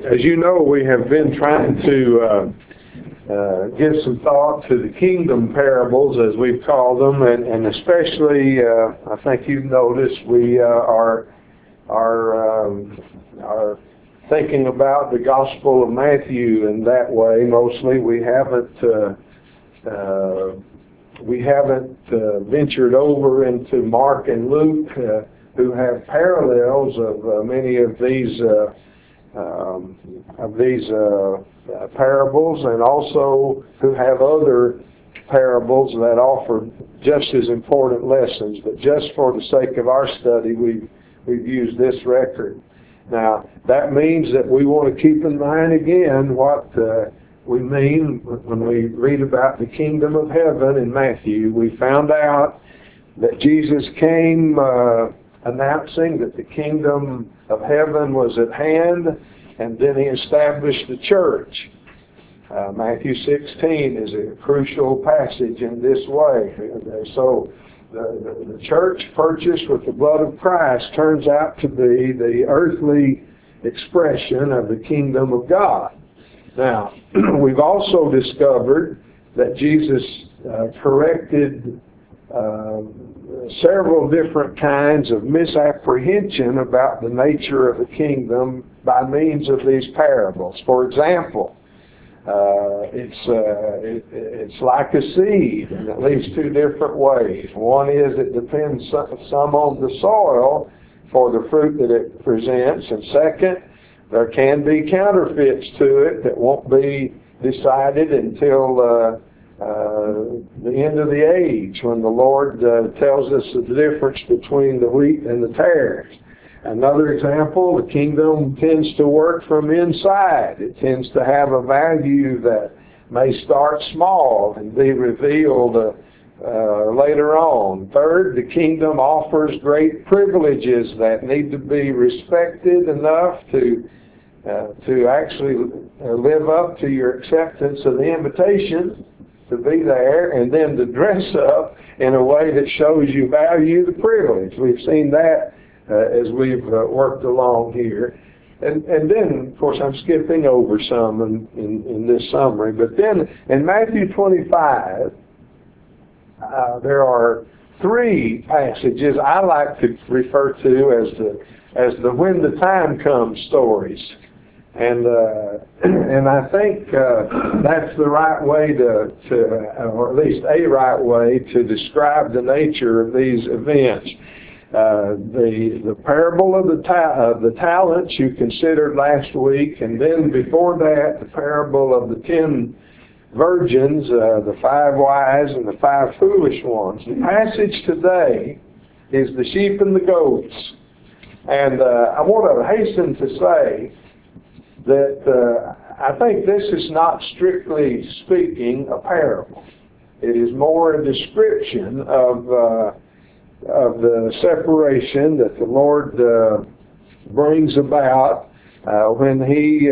As you know, we have been trying to give some thought to the kingdom parables, as we've called them, and especially, I think you've noticed, we are thinking about the Gospel of Matthew in that way. Mostly, we haven't ventured over into Mark and Luke, who have parallels of many of these parables, and also who have other parables that offer just as important lessons. But just for the sake of our study, we've used this record. Now, that means that we want to keep in mind again what we mean when we read about the kingdom of heaven in Matthew. We found out that Jesus came announcing that the kingdom of heaven was at hand, and then he established the church. Matthew 16 is a crucial passage in this way. So the church purchased with the blood of Christ turns out to be the earthly expression of the kingdom of God. Now, we've also discovered that Jesus corrected several different kinds of misapprehension about the nature of the kingdom by means of these parables. For example, it's like a seed in at least two different ways. One is it depends some on the soil for the fruit that it presents, and second, there can be counterfeits to it that won't be decided until the end of the age, when the Lord tells us the difference between the wheat and the tares. Another example, the kingdom tends to work from inside. It tends to have a value that may start small and be revealed later on. Third, the kingdom offers great privileges that need to be respected enough to actually live up to your acceptance of the invitation to be there, and then to dress up in a way that shows you value the privilege. We've seen that as we've worked along here. And then, of course, I'm skipping over some in this summary, but then in Matthew 25, there are three passages I like to refer to as the when the time comes stories. And I think that's the right way to, or at least a right way to describe the nature of these events. The parable of the talents you considered last week, and then before that, the parable of the 10 virgins, the 5 wise and the 5 foolish ones. The passage today is the sheep and the goats. And I want to hasten to say that I think this is not, strictly speaking, a parable. It is more a description of the separation that the Lord brings about when He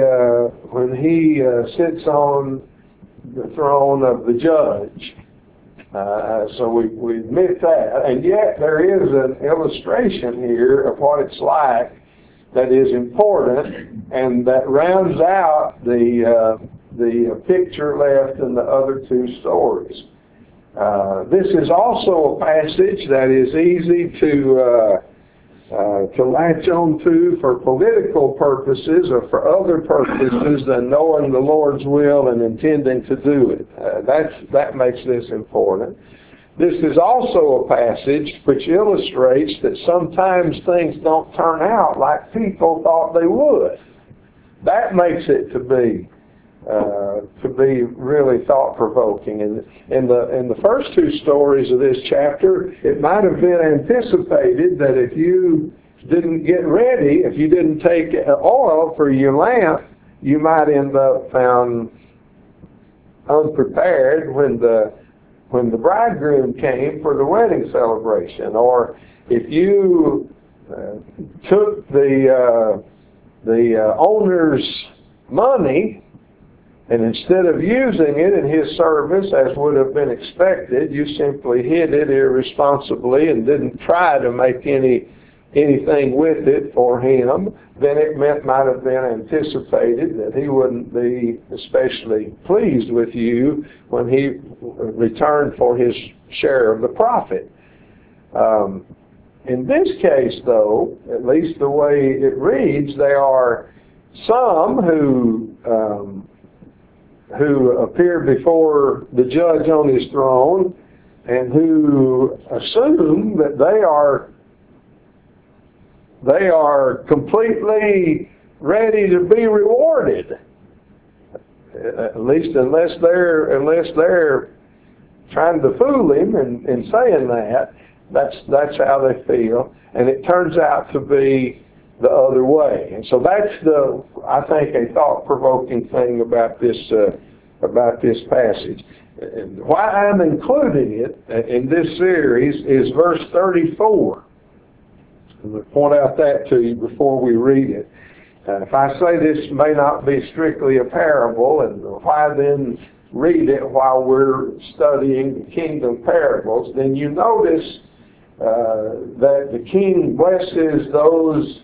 sits on the throne of the judge. So we admit that, and yet there is an illustration here of what it's like that is important, and that rounds out the picture left in the other two stories. This is also a passage that is easy to latch on to for political purposes or for other purposes than knowing the Lord's will and intending to do it. That makes this important. This is also a passage which illustrates that sometimes things don't turn out like people thought they would. That makes it to be really thought-provoking. And in the first two stories of this chapter, it might have been anticipated that if you didn't get ready, if you didn't take oil for your lamp, you might end up found unprepared when the bridegroom came for the wedding celebration. Or if you took the owner's money, and instead of using it in his service as would have been expected, you simply hid it irresponsibly and didn't try to make any anything with it for him, then it might have been anticipated that he wouldn't be especially pleased with you when he returned for his share of the profit. In this case, though, at least the way it reads, there are some who appear before the judge on his throne and who assume that they are completely ready to be rewarded. At least unless they're trying to fool him in saying that. That's how they feel, and it turns out to be the other way. And so that's I think, a thought-provoking thing about this passage. And why I'm including it in this series is verse 34. I'm going to point out that to you before we read it. If I say this may not be strictly a parable, and why then read it while we're studying the kingdom parables, then you notice that the king blesses those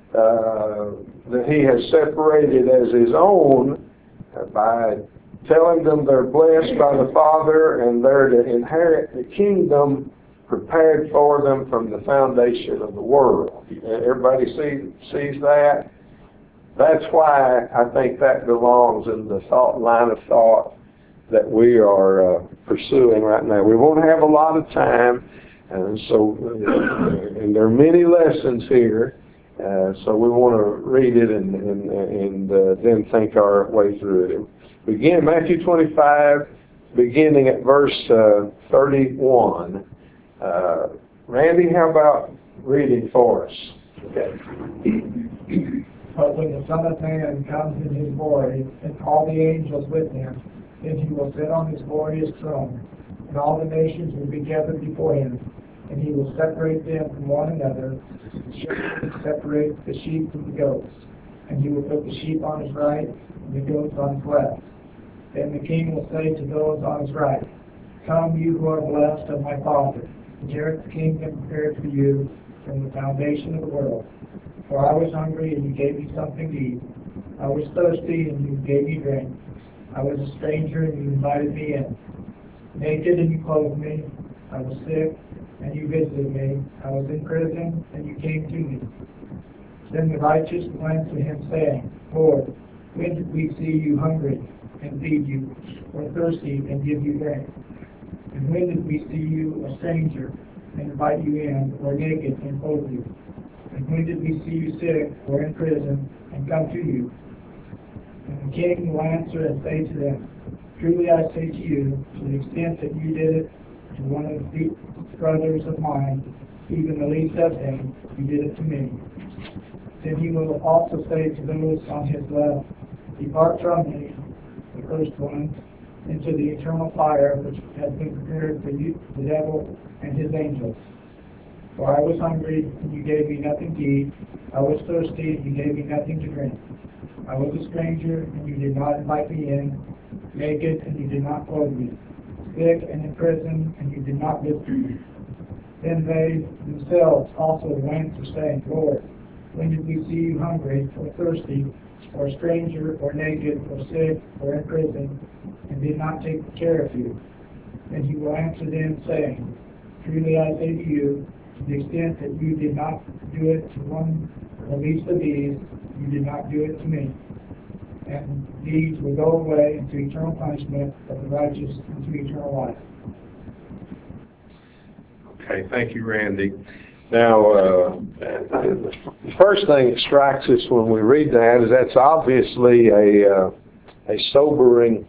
that he has separated as his own by telling them they're blessed by the Father and they're to inherit the kingdom prepared for them from the foundation of the world. Everybody sees that? That's why I think that belongs in the line of thought that we are pursuing right now. We won't have a lot of time, and so and there are many lessons here, so we want to read it and then think our way through it. Begin Matthew 25, beginning at verse 31. Randy, how about reading for us? Okay. But when the Son of Man comes in his glory, and all the angels with him, then he will sit on his glorious throne, and all the nations will be gathered before him, and he will separate them from one another, and separate the sheep from the goats. And he will put the sheep on his right, and the goats on his left. Then the king will say to those on his right, "Come, you who are blessed of my Father, inherit the kingdom prepared for you from the foundation of the world. For I was hungry, and you gave me something to eat. I was thirsty, and you gave me drink. I was a stranger, and you invited me in. Naked, and you clothed me. I was sick, and you visited me. I was in prison, and you came to me." Then the righteous will answer him, saying, "Lord, when did we see you hungry, and feed you, or thirsty, and give you drink? And when did we see you a stranger, and invite you in, or naked, and clothe you? And when did we see you sick, or in prison, and come to you?" And the king will answer and say to them, "Truly I say to you, to the extent that you did it to one of the brothers of mine, even the least of them, you did it to me." Then he will also say to those on his left, "Depart from me, the first one, into the eternal fire which has been prepared for you, the devil and his angels. For I was hungry, and you gave me nothing to eat. I was thirsty, and you gave me nothing to drink. I was a stranger, and you did not invite me in. Naked, and you did not clothe me. Sick and in prison, and you did not visit me." Then they themselves also will answer, saying, "Lord, when did we see you hungry, or thirsty, or a stranger, or naked, or sick, or in prison, and did not take care of you?" And he will answer them, saying, "Truly I say to you, to the extent that you did not do it to one of the least of these, you did not do it to me." And these will go away into eternal punishment, but the righteous into eternal life. Okay, thank you, Randy. Now, the first thing that strikes us when we read that is that's obviously a sobering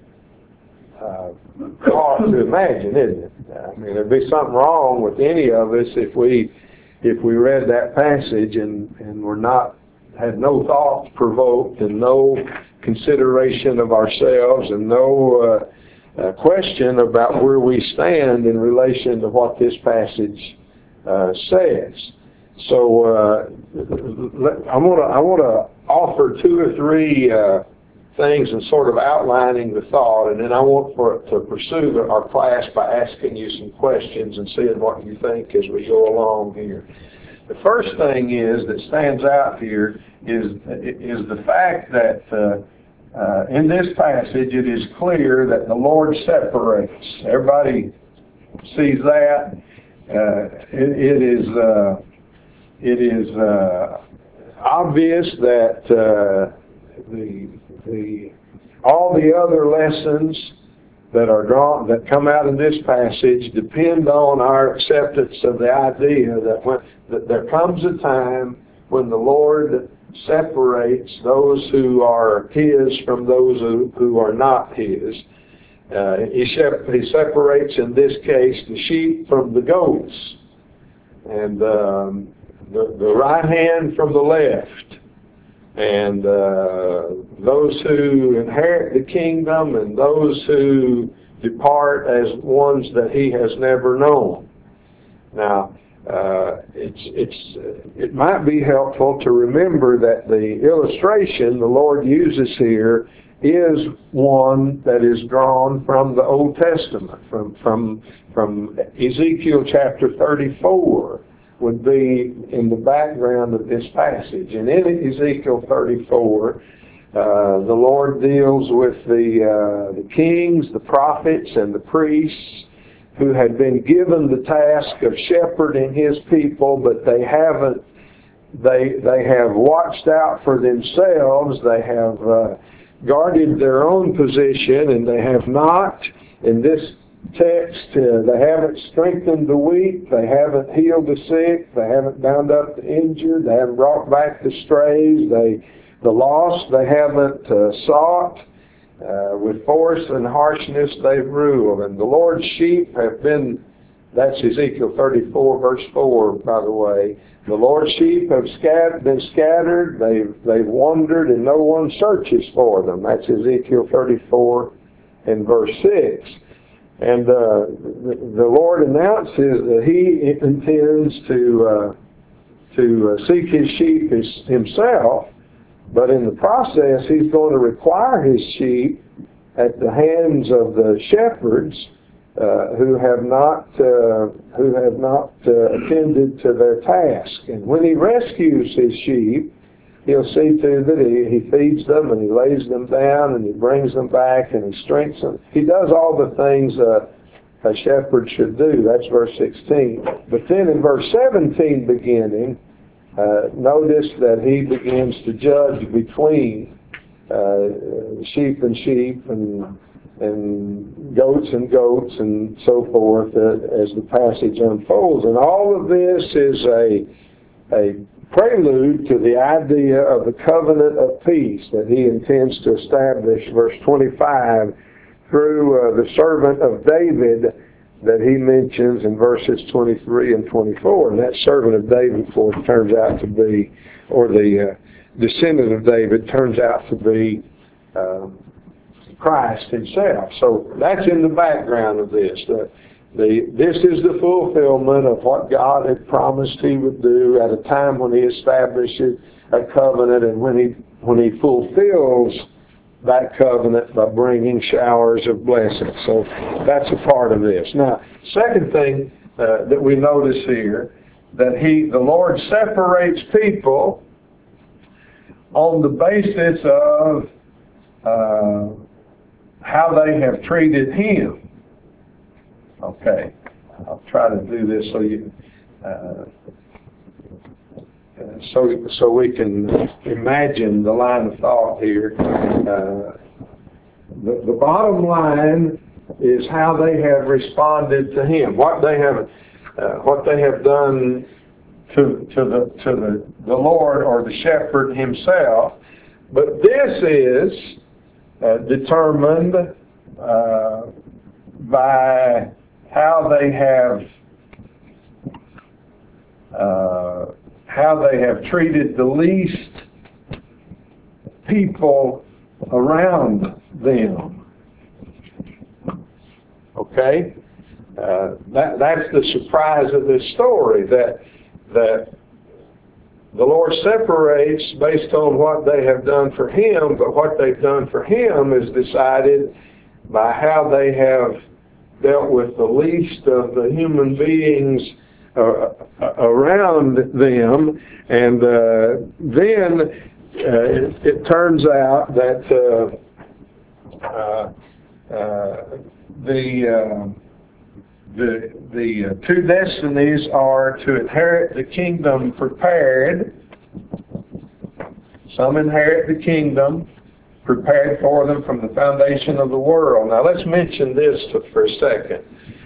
thought to imagine, isn't it? I mean, there'd be something wrong with any of us if we read that passage and had no thoughts provoked and no consideration of ourselves and no question about where we stand in relation to what this passage says. So I want to offer two or three things and sort of outlining the thought, and then I want to pursue our class by asking you some questions and seeing what you think as we go along here. The first thing is that stands out here is the fact that in this passage it is clear that the Lord separates. Everybody sees that. It is obvious that all the other lessons that come out in this passage depend on our acceptance of the idea that there comes a time when the Lord separates those who are His from those who are not His. He separates, in this case, the sheep from the goats, and the right hand from the left, and those who inherit the kingdom and those who depart as ones that He has never known. Now, it might be helpful to remember that the illustration the Lord uses here is one that is drawn from the Old Testament, from Ezekiel chapter 34 would be in the background of this passage. And in Ezekiel 34, the Lord deals with the kings, the prophets, and the priests who had been given the task of shepherding His people, but they have watched out for themselves. They have guarded their own position, and they have not, in this text, they haven't strengthened the weak, they haven't healed the sick, they haven't bound up the injured, they haven't brought back the strays, the lost they haven't sought. With force and harshness they've ruled. And the Lord's sheep have been, that's Ezekiel 34 verse 4, by the way. The Lord's sheep have been scattered, they've wandered, and no one searches for them. That's Ezekiel 34 and verse 6. And the Lord announces that He intends to seek His sheep Himself, but in the process He's going to require His sheep at the hands of the shepherds who have not attended to their task. And when He rescues His sheep, He'll see to that He feeds them, and He lays them down, and He brings them back, and He strengthens them. He does all the things a shepherd should do. That's verse 16. But then in verse 17 beginning, notice that He begins to judge between sheep and sheep, and goats and goats, and so forth, as the passage unfolds. And all of this is a prelude to the idea of the covenant of peace that He intends to establish, verse 25, through the servant of David that He mentions in verses 23 and 24. And that servant of David, of course, turns out to be, or the descendant of David turns out to be Christ Himself. So that's in the background of this. This is the fulfillment of what God had promised He would do at a time when He establishes a covenant, and when He fulfills that covenant by bringing showers of blessing. So that's a part of this. Now, second thing that we notice here, that the Lord separates people on the basis of how they have treated Him. Okay, I'll try to do this so you so we can imagine the line of thought here. The bottom line is how they have responded to Him, what they have done to the Lord or the shepherd Himself. But this is determined by how they have treated the least people around them. Okay? That's the surprise of this story, that the Lord separates based on what they have done for Him, but what they've done for Him is decided by how they have dealt with the least of the human beings around them, and then it turns out that the two destinies are to inherit the kingdom prepared. Some inherit the kingdom prepared for them from the foundation of the world. Now let's mention this for a second.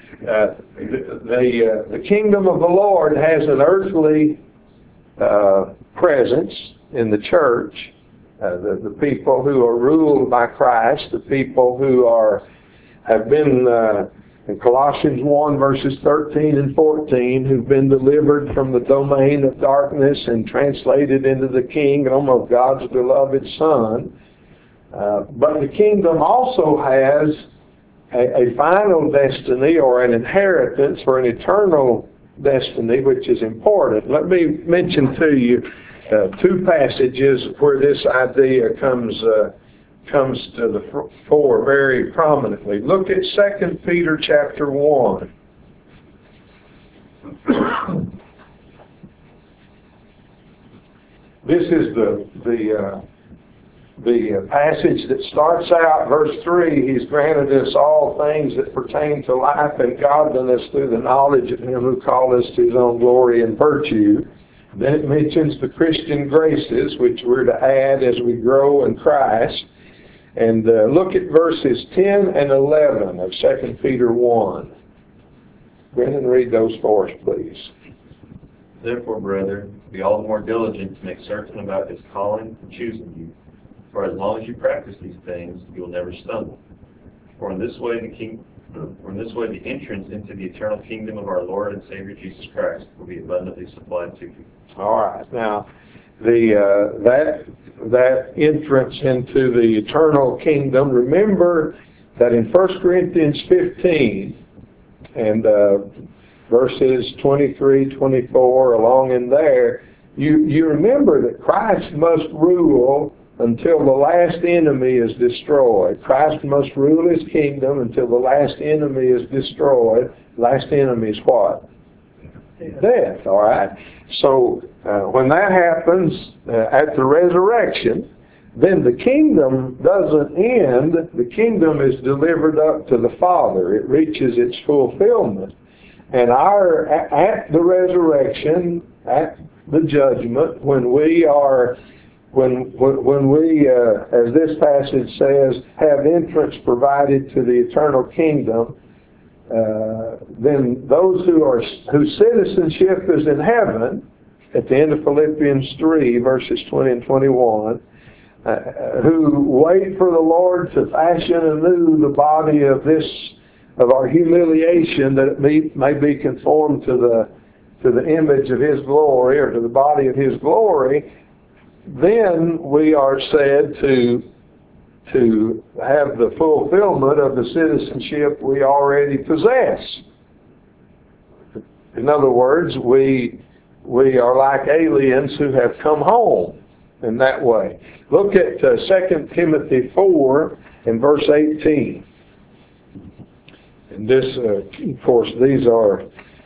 The kingdom of the Lord has an earthly presence in the church. The people who are ruled by Christ, the people who have been in Colossians 1 verses 13 and 14, who've been delivered from the domain of darkness and translated into the kingdom of God's beloved Son. But the kingdom also has a final destiny, or an inheritance, or an eternal destiny, which is important. Let me mention to you two passages where this idea comes to the fore very prominently. Look at 2 Peter chapter 1. This is the passage that starts out, verse 3, He's granted us all things that pertain to life and godliness through the knowledge of Him who called us to His own glory and virtue. Then it mentions the Christian graces, which we're to add as we grow in Christ. And look at verses 10 and 11 of 2 Peter 1. Brennan, read those for us, please. Therefore, brethren, be all the more diligent to make certain about His calling and choosing you. For as long as you practice these things, you will never stumble. For in this way the entrance into the eternal kingdom of our Lord and Savior Jesus Christ will be abundantly supplied to you. All right. Now, that entrance into the eternal kingdom, remember that in 1 Corinthians 15 and verses 23, 24, along in there, you remember that Christ must rule until the last enemy is destroyed. Christ must rule His kingdom until the last enemy is destroyed. Last enemy is what? Death, all right? So when that happens at the resurrection, then the kingdom doesn't end. The kingdom is delivered up to the Father. It reaches its fulfillment. And at the resurrection, at the judgment, when we, as this passage says, have entrance provided to the eternal kingdom, then those whose citizenship is in heaven, at the end of Philippians 3, verses 20 and 21, who wait for the Lord to fashion anew the body of our humiliation, that it may be conformed to the image of His glory, or to the body of His glory, then we are said to have the fulfillment of the citizenship we already possess. In other words, we are like aliens who have come home in that way. Look at 2 Timothy 4 and verse 18. And this, of course, these are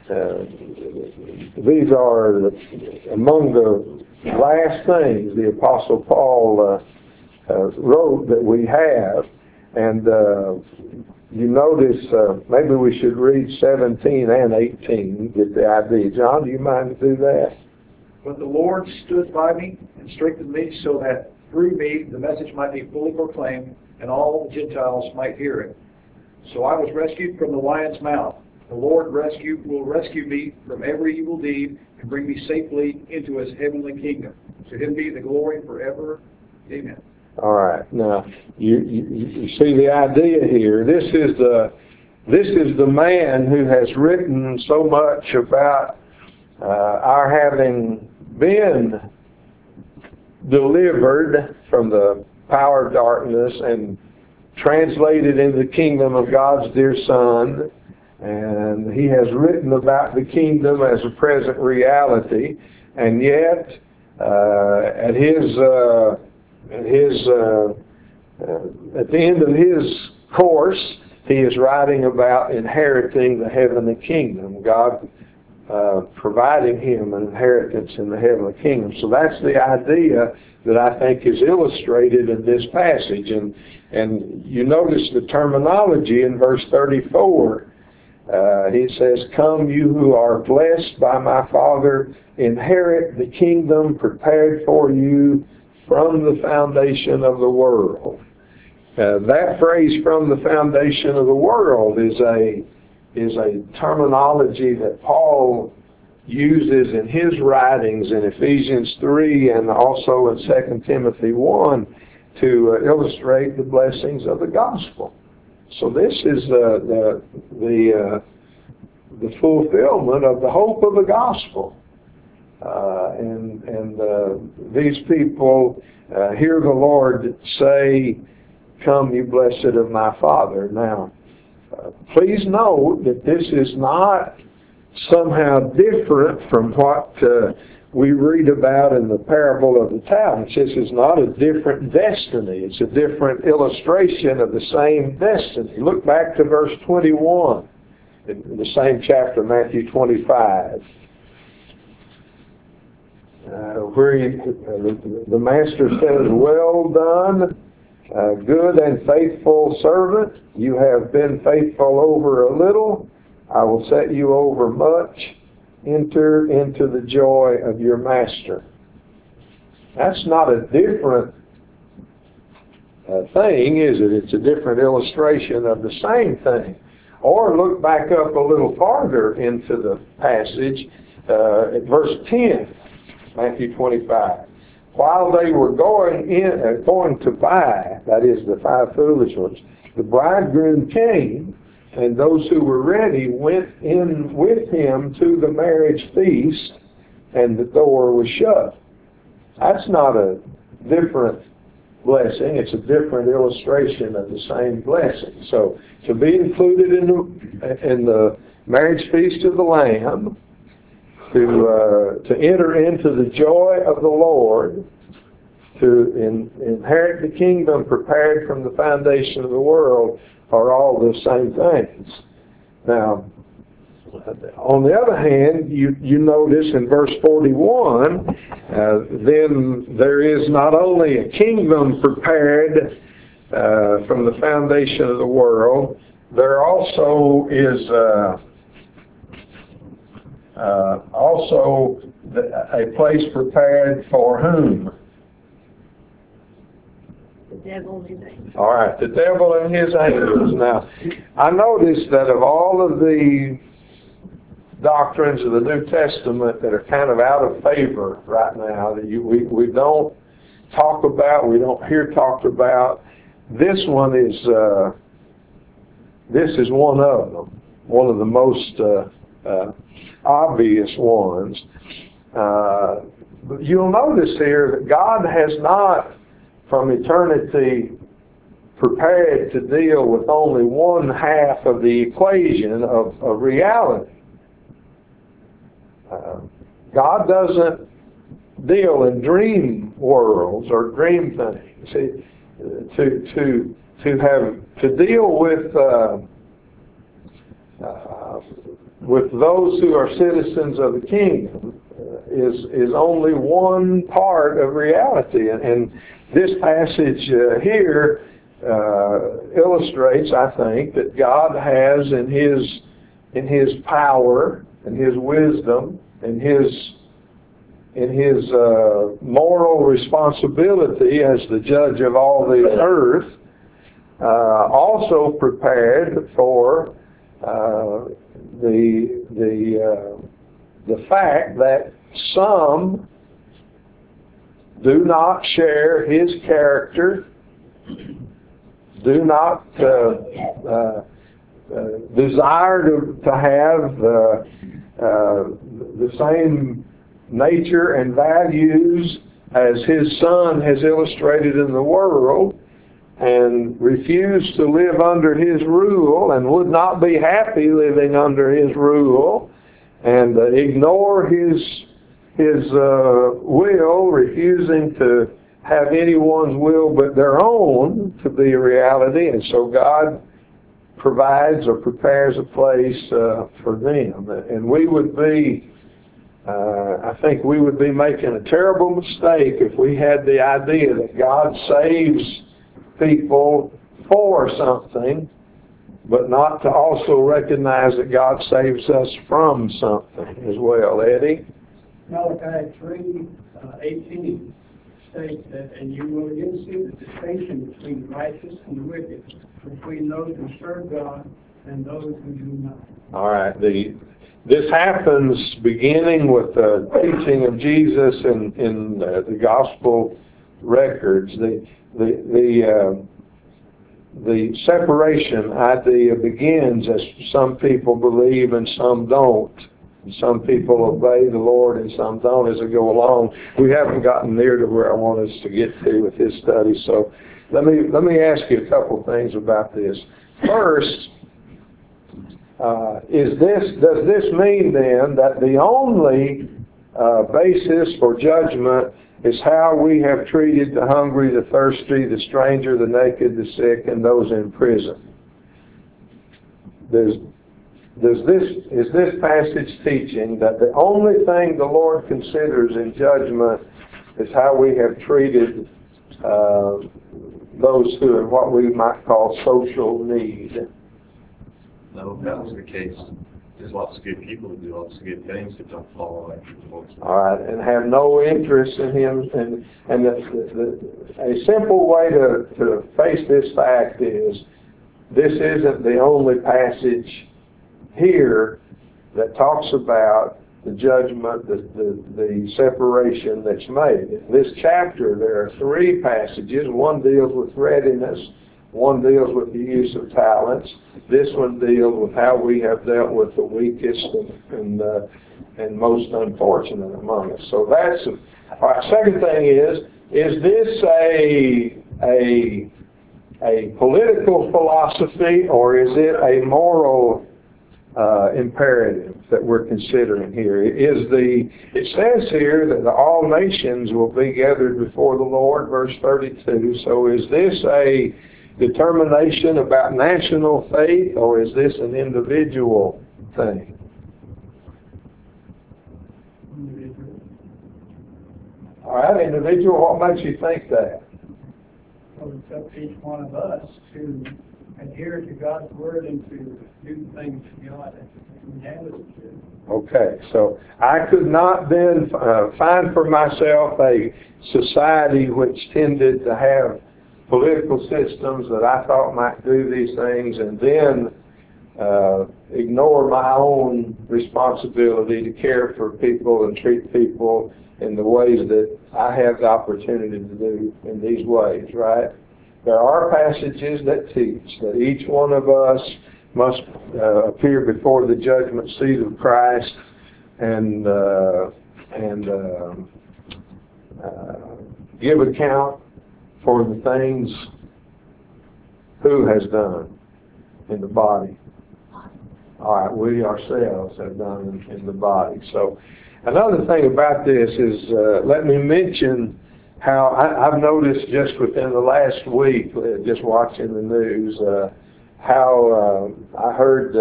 among the last things the Apostle Paul wrote that we have. And you notice, maybe we should read 17 and 18, get the idea. John, do you mind to do that? But the Lord stood by me and strengthened me, so that through me the message might be fully proclaimed, and all the Gentiles might hear it. So I was rescued from the lion's mouth. The Lord will rescue me from every evil deed and bring me safely into His heavenly kingdom. To Him be the glory forever. Amen. All right. Now, you see the idea here. This is the man who has written so much about our having been delivered from the power of darkness and translated into the kingdom of God's dear Son. And he has written about the kingdom as a present reality, and yet at the end of his course, he is writing about inheriting the heavenly kingdom. God providing him an inheritance in the heavenly kingdom. So that's the idea that I think is illustrated in this passage. And you notice the terminology in verse 34. He says, "Come, you who are blessed by my Father, inherit the kingdom prepared for you from the foundation of the world." That phrase, "from the foundation of the world," is a terminology that Paul uses in his writings in Ephesians 3 and also in 2 Timothy 1 to illustrate the blessings of the gospel. So this is the fulfillment of the hope of the gospel. These people hear the Lord say, "Come, you blessed of my Father." Now, please note that this is not somehow different from what we read about in the parable of the talents. This is not a different destiny. It's a different illustration of the same destiny. Look back to verse 21 in the same chapter, Matthew 25. Where the master says, "Well done, good and faithful servant. You have been faithful over a little. I will set you over much. Enter into the joy of your master." That's not a different thing, is it? It's a different illustration of the same thing. Or look back up a little farther into the passage at verse 10, Matthew 25. While they were going to buy, that is the 5 foolish ones, the bridegroom came, and those who were ready went in with him to the marriage feast, and the door was shut. That's not a different blessing. It's a different illustration of the same blessing. So to be included in the marriage feast of the Lamb, to enter into the joy of the Lord, to inherit the kingdom prepared from the foundation of the world, are all the same things. Now, on the other hand, you notice in verse 41, then there is not only a kingdom prepared from the foundation of the world, there also is also a place prepared for whom? The devil and his angels. All right, the devil and his angels. Now, I noticed that of all of the doctrines of the New Testament that are kind of out of favor right now, that we don't talk about, we don't hear talked about, this one is one of them, one of the most obvious ones. But you'll notice here that God has not, from eternity, prepared to deal with only one half of the equation of reality. God doesn't deal in dream worlds or dream things. To deal with those who are citizens of the kingdom is only one part of reality, and this passage here illustrates, I think, that God has in His power and His wisdom and His moral responsibility as the judge of all the earth, also prepared for the fact that some do not share His character, do not desire to have the same nature and values as His Son has illustrated in the world, and refuse to live under His rule and would not be happy living under His rule, and ignore His will, refusing to have anyone's will but their own to be a reality. And so God provides or prepares a place for them. And we would be, I think we would be making a terrible mistake if we had the idea that God saves people for something, but not to also recognize that God saves us from something as well. Eddie? Malachi 3:18 states that, and you will again see the distinction between the righteous and the wicked, between those who serve God and those who do not. All right. This happens beginning with the teaching of Jesus in the gospel records. The separation idea begins as some people believe and some don't. Some people obey the Lord and some don't as they go along. We haven't gotten near to where I want us to get to with this study, so let me ask you a couple things about this. First, does this mean then that the only basis for judgment is how we have treated the hungry, the thirsty, the stranger, the naked, the sick, and those in prison? Is this passage teaching that the only thing the Lord considers in judgment is how we have treated those who are what we might call social need? No, if that was the case, there's lots of good people who do lots of good things that don't follow after the Lord's will. All right, and have no interest in Him. And a simple way to face this fact is this isn't the only passage here that talks about the judgment, the separation that's made. In this chapter, there are 3 passages. One deals with readiness. One deals with the use of talents. This one deals with how we have dealt with the weakest and most unfortunate among us. So that's all right. Second thing is this a political philosophy, or is it a moral imperative that we're considering here? It says here that all nations will be gathered before the Lord, verse 32. So is this a determination about national faith, or is this an individual thing? All right, individual. What makes you think that? So it's up to each one of us to adhere to God's word and to do things God commanded us to do. Okay, so I could not then find for myself a society which tended to have political systems that I thought might do these things, and then ignore my own responsibility to care for people and treat people in the ways that I have the opportunity to do in these ways, right? There are passages that teach that each one of us must appear before the judgment seat of Christ and give account for the things who has done in the body. All right, we ourselves have done in the body. So another thing about this is, let me mention how I've noticed just within the last week, just watching the news, how I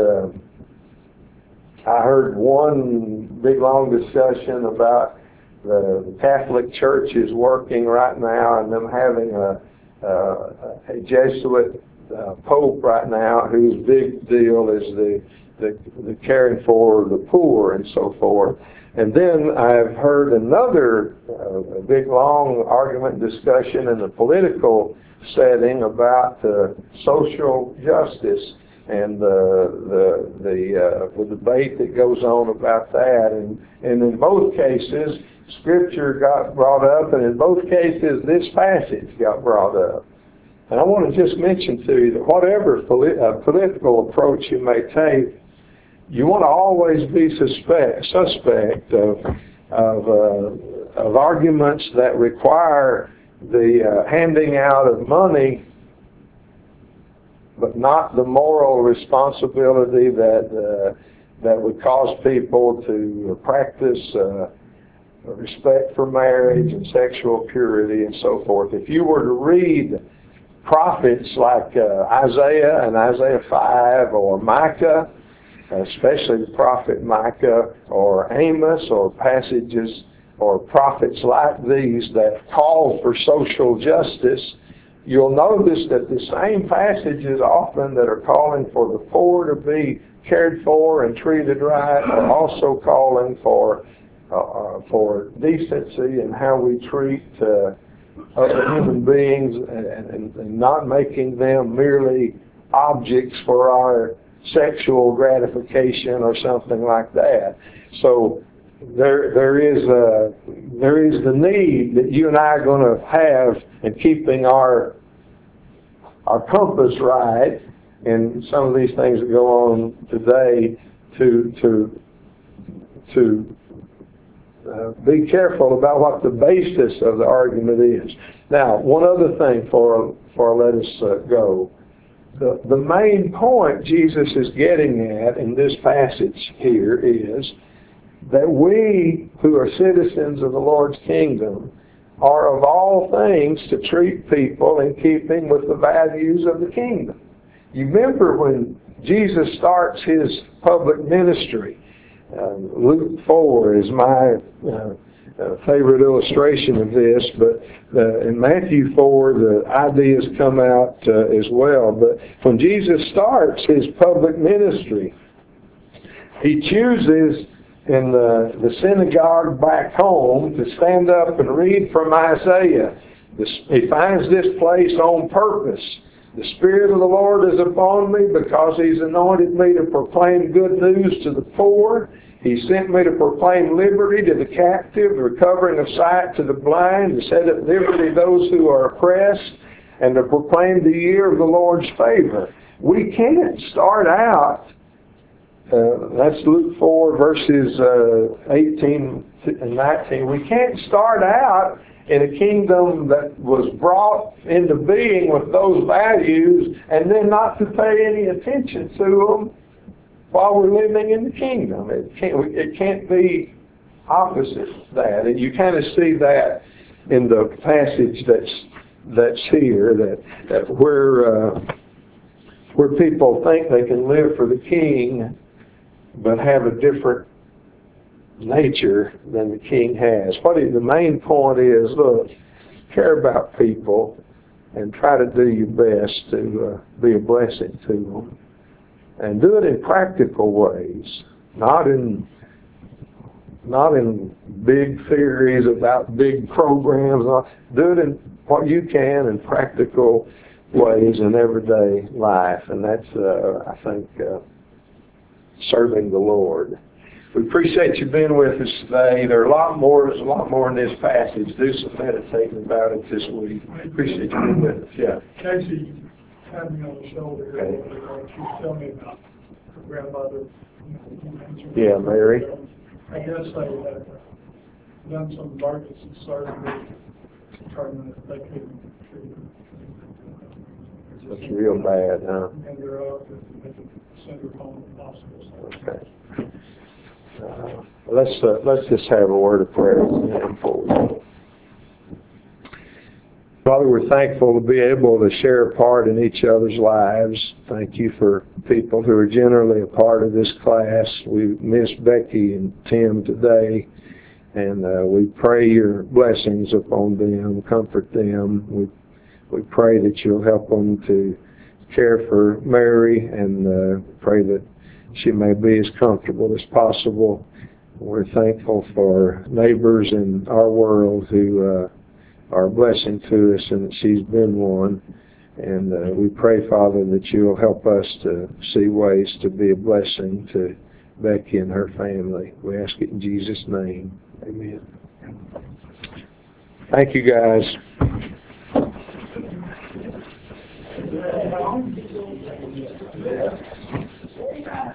heard one big long discussion about the Catholic Church is working right now, and them having a Jesuit Pope right now whose big deal is the caring for the poor and so forth. And then I've heard another big long argument discussion in the political setting about social justice and the debate that goes on about that. And in both cases, Scripture got brought up, and in both cases, this passage got brought up. And I want to just mention to you that whatever political approach you may take, you want to always be suspect of arguments that require the handing out of money, but not the moral responsibility that would cause people to practice respect for marriage and sexual purity and so forth. If you were to read prophets like Isaiah and Isaiah 5 or Micah, especially the prophet Micah or Amos or passages or prophets like these that call for social justice, you'll notice that the same passages often that are calling for the poor to be cared for and treated right are also calling for decency and how we treat other human beings and not making them merely objects for our sexual gratification or something like that. So there is the need that you and I are going to have in keeping our compass right in some of these things that go on today to be careful about what the basis of the argument is. Now, one other thing before I let us go. The main point Jesus is getting at in this passage here is that we who are citizens of the Lord's kingdom are of all things to treat people in keeping with the values of the kingdom. You remember when Jesus starts his public ministry, Luke 4 is my favorite illustration of this, but in Matthew 4 the ideas come out as well. But when Jesus starts his public ministry, he chooses in the synagogue back home to stand up and read from Isaiah. He finds this place on purpose. The Spirit of the Lord is upon me because He's anointed me to proclaim good news to the poor. He sent me to proclaim liberty to the captive, recovering of sight to the blind, to set at liberty those who are oppressed, and to proclaim the year of the Lord's favor. We can't start out, that's Luke 4 verses 18 and 19. We can't start out in a kingdom that was brought into being with those values and then not to pay any attention to them while we're living in the kingdom. It can't be opposite that. And you kind of see that in the passage that's here, that where people think they can live for the king but have a different nature than the king has. The main point is, look, care about people and try to do your best to be a blessing to them. And do it in practical ways, not in big theories about big programs. Do it in what you can in practical ways in everyday life. And that's, I think, serving the Lord. We appreciate you being with us today. There's a lot more in this passage. Do some meditating about it this week. Appreciate you being with us. Yeah. Casey had me on the shoulder here. She was telling me about her grandmother. Yeah, Mary. I guess they had done some emergency surgery, determined that they couldn't treat her. That's real bad, huh? And they're up and they could send her home to the hospital. Okay. Let's just have a word of prayer before we go. Father, we're thankful to be able to share a part in each other's lives. Thank you for people who are generally a part of this class. We miss Becky and Tim today, and we pray your blessings upon them, comfort them. We pray that you'll help them to care for Mary, and pray that she may be as comfortable as possible. We're thankful for neighbors in our world who are a blessing to us, and that she's been one. And we pray, Father, that you'll help us to see ways to be a blessing to Becky and her family. We ask it in Jesus' name. Amen. Thank you, guys. Yeah.